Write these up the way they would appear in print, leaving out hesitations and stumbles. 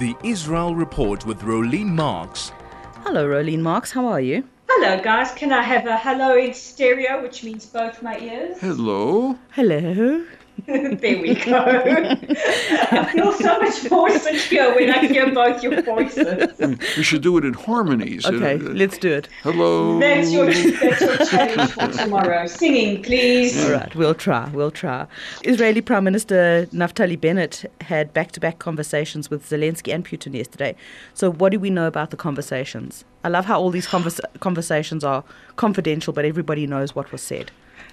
The Israel Report with Rolene Marks. Hello, Rolene Marks. How are you? Hello, guys. Can I have a hello in stereo, which means both my ears? Hello. Hello. There we go. I feel so much more secure when I hear both your voices. We should do it in harmonies. Okay, let's do it. Hello. That's your challenge for tomorrow. Singing, please. All right, we'll try. Israeli Prime Minister Naftali Bennett had back-to-back conversations with Zelensky and Putin yesterday. So what do we know about the conversations? I love how all these conversations are confidential, but everybody knows what was said.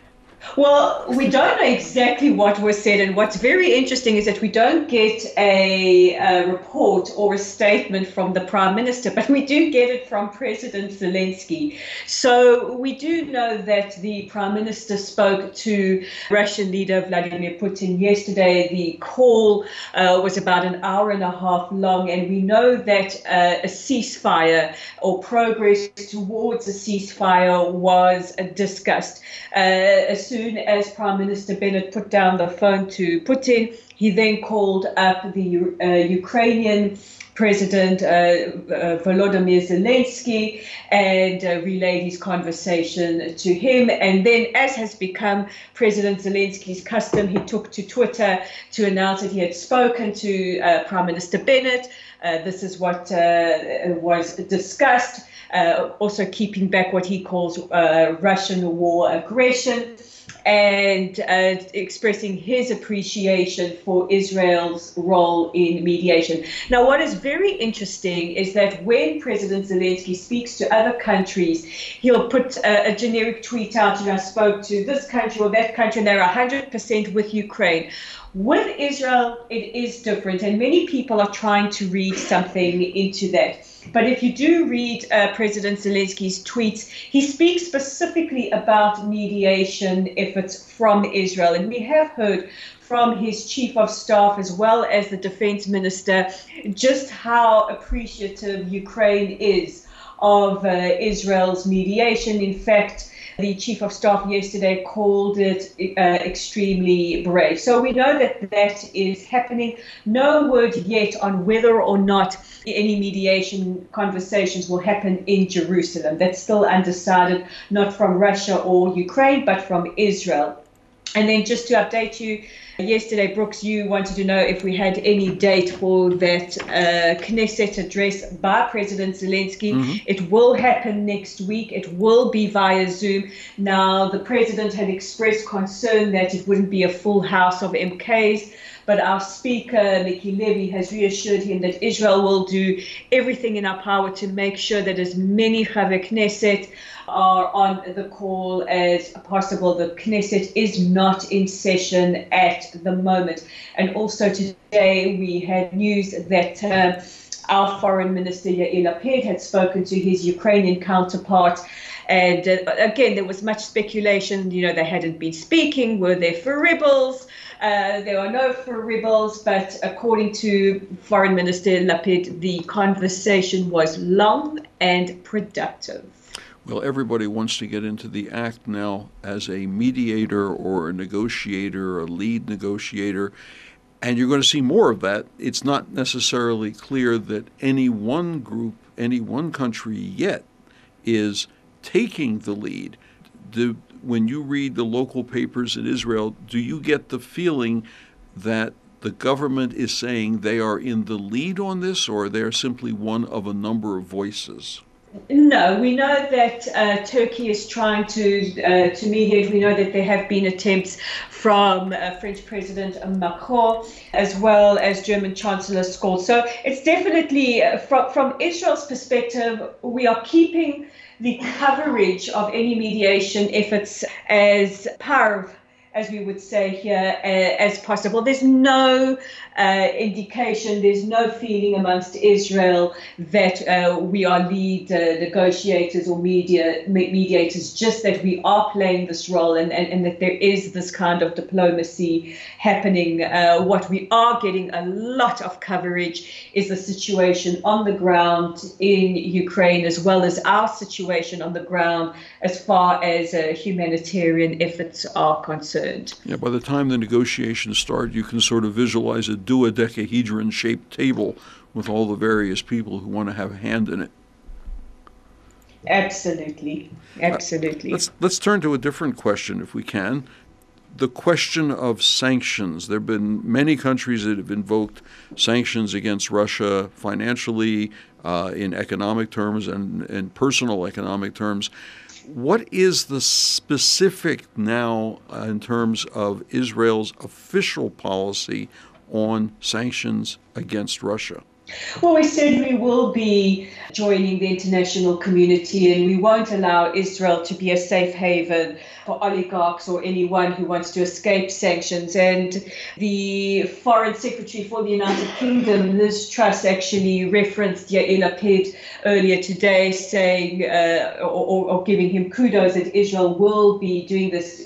Well, we don't know exactly what was said, and what's very interesting is that we don't get a report or a statement from the Prime Minister, but we do get it from President Zelensky. So we do know that the Prime Minister spoke to Russian leader Vladimir Putin yesterday. The call was about an hour and a half long, and we know that a ceasefire or progress towards a ceasefire was discussed. As soon as Prime Minister Bennett put down the phone to Putin, he then called up the Ukrainian President Volodymyr Zelensky and relayed his conversation to him. And then, as has become President Zelensky's custom, he took to Twitter to announce that he had spoken to Prime Minister Bennett. This is what was discussed. Also keeping back what he calls Russian war aggression, and expressing his appreciation for Israel's role in mediation. Now, what is very interesting is that when President Zelensky speaks to other countries, he'll put a generic tweet out, I spoke to this country or that country, and they're 100% with Ukraine. With Israel, it is different, and many people are trying to read something into that. But if you do read President Zelensky's tweets, he speaks specifically about mediation efforts from Israel. And we have heard from his chief of staff as well as the defense minister just how appreciative Ukraine is of Israel's mediation. In fact, the chief of staff yesterday called it extremely brave. So we know that that is happening. No word yet on whether or not any mediation conversations will happen in Jerusalem. That's still undecided, not from Russia or Ukraine, but from Israel. And then just to update you, yesterday, Brooks, you wanted to know if we had any date for that Knesset address by President Zelensky. Mm-hmm. It will happen next week. It will be via Zoom. Now, the president had expressed concern that it wouldn't be a full house of MKs, but our speaker, Miki Levy, has reassured him that Israel will do everything in our power to make sure that as many Chavei Knesset are on the call as possible. The Knesset is not in session at the moment. And also today we had news that our foreign minister, Yair Lapid, had spoken to his Ukrainian counterpart. And again, there was much speculation, they hadn't been speaking. Were there furibbles? There are no furibbles, but according to Foreign Minister Lapid, the conversation was long and productive. Well, everybody wants to get into the act now as a mediator or a negotiator, a lead negotiator, and you're going to see more of that. It's not necessarily clear that any one group, any one country yet is taking the lead. When you read the local papers in Israel, do you get the feeling that the government is saying they are in the lead on this, or they're simply one of a number of voices? No, we know that Turkey is trying to mediate. We know that there have been attempts from French President Macron as well as German Chancellor Scholz. So it's definitely, from Israel's perspective, we are keeping the coverage of any mediation efforts as parv, as we would say here, as possible. There's no indication, there's no feeling amongst Israel that we are lead negotiators or mediators, just that we are playing this role and that there is this kind of diplomacy happening. What we are getting a lot of coverage is the situation on the ground in Ukraine, as well as our situation on the ground as far as humanitarian efforts are concerned. Yeah, by the time the negotiations start, you can sort of visualize a duodecahedron-shaped table with all the various people who want to have a hand in it. Absolutely. Absolutely. Let's turn to a different question, if we can. The question of sanctions. There have been many countries that have invoked sanctions against Russia financially, in economic terms, and in personal economic terms. What is the specific now in terms of Israel's official policy on sanctions against Russia? Well, we said we will be joining the international community, and we won't allow Israel to be a safe haven for oligarchs or anyone who wants to escape sanctions. And the Foreign Secretary for the United Kingdom, Liz Truss, actually referenced Yair Lapid earlier today, saying or giving him kudos that Israel will be doing this.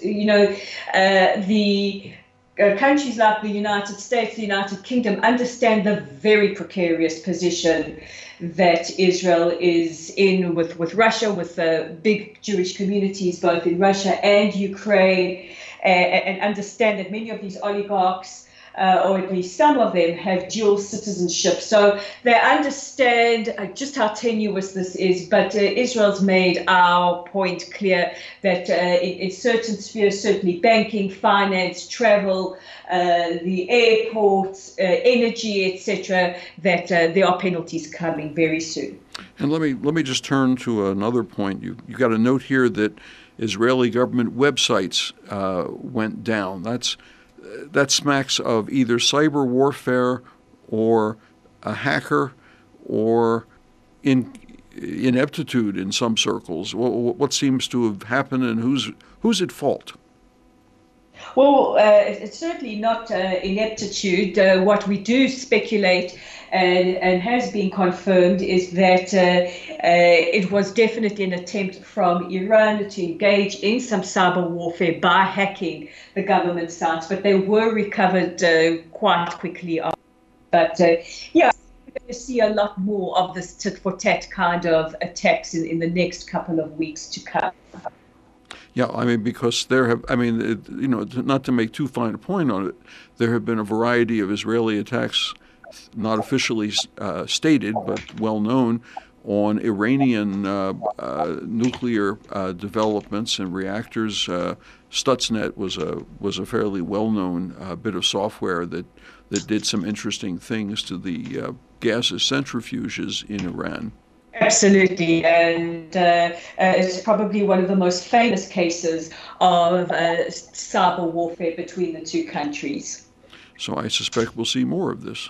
Countries like the United States, the United Kingdom understand the very precarious position that Israel is in with Russia, with big Jewish communities both in Russia and Ukraine, and understand that many of these oligarchs, or at least some of them, have dual citizenship. So they understand just how tenuous this is, but Israel's made our point clear that in certain spheres, certainly banking, finance, travel, the airports, energy, etc., that there are penalties coming very soon. And let me just turn to another point. You got a note here that Israeli government websites went down. That smacks of either cyber warfare or a hacker or ineptitude in some circles. What seems to have happened, and who's at fault? Well, it's certainly not ineptitude. What we do speculate and has been confirmed is that it was definitely an attempt from Iran to engage in some cyber warfare by hacking the government sites, but they were recovered quite quickly. But we're going to see a lot more of this tit-for-tat kind of attacks in the next couple of weeks to come. Yeah, I mean, because not to make too fine a point on it, there have been a variety of Israeli attacks, not officially stated, but well known, on Iranian nuclear developments and reactors. Stuxnet was a fairly well-known bit of software that did some interesting things to the gases centrifuges in Iran. Absolutely, and it's probably one of the most famous cases of cyber warfare between the two countries. So I suspect we'll see more of this.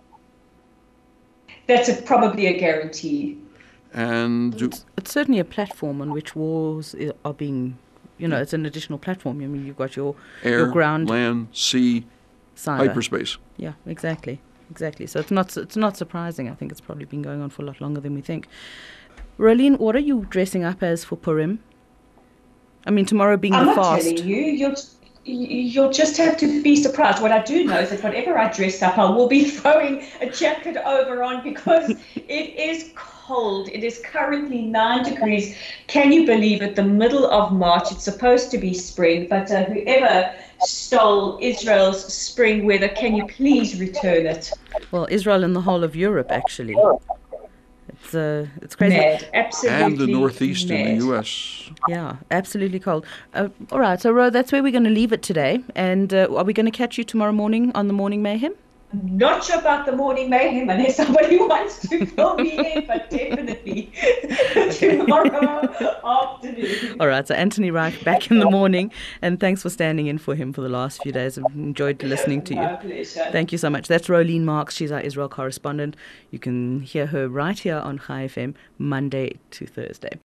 That's probably a guarantee. And it's certainly a platform on which wars are being, it's an additional platform. I mean, you've got your air, ground, land, sea, cyber. Hyperspace. Yeah, exactly. So it's not surprising. I think it's probably been going on for a lot longer than we think. Roleen, what are you dressing up as for Purim? I mean, tomorrow being the fast. I'm not telling you. You'll just have to be surprised. What I do know is that whenever I dress up, I will be throwing a jacket over on because it is cold. It is currently 9 degrees. Can you believe it? The middle of March. It's supposed to be spring, but whoever stole Israel's spring weather, can you please return it? Well, Israel and the whole of Europe, actually. It's crazy. Mad. Absolutely. And the Northeast mad. in the U.S. Yeah, absolutely cold. All right, so Ro, that's where we're going to leave it today. And are we going to catch you tomorrow morning on the Morning Mayhem? Not sure about the Morning Mayhem unless somebody wants to fill me in, but definitely tomorrow afternoon. All right, so Anthony Reich back in the morning, and thanks for standing in for him for the last few days. I've enjoyed listening to you. My pleasure. Thank you so much. That's Roleen Marks. She's our Israel correspondent. You can hear her right here on Chai FM Monday to Thursday.